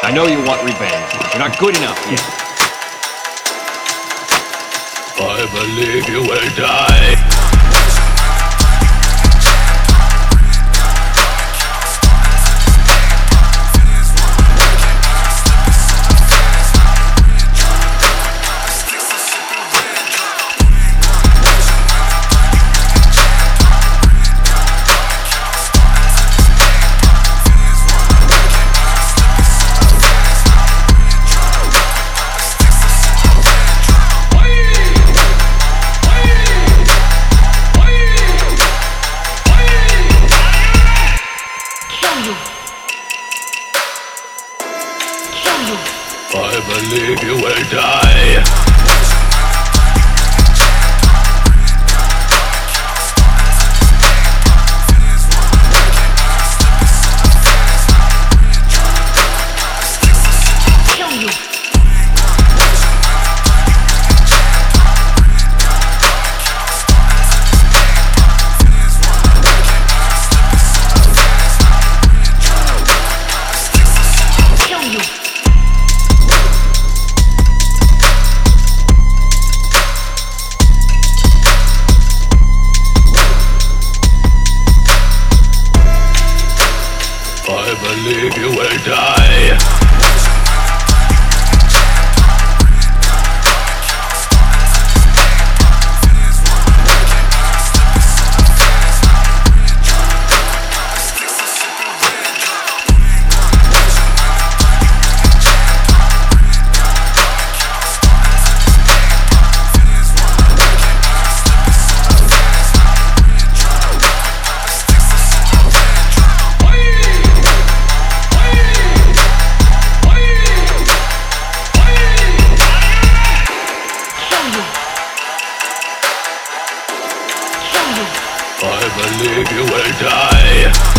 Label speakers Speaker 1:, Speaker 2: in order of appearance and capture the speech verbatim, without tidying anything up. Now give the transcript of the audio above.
Speaker 1: I know you want revenge, but you're not good enough yet.
Speaker 2: I believe you will die. I believe you will die. I believe you will die. I believe you will die.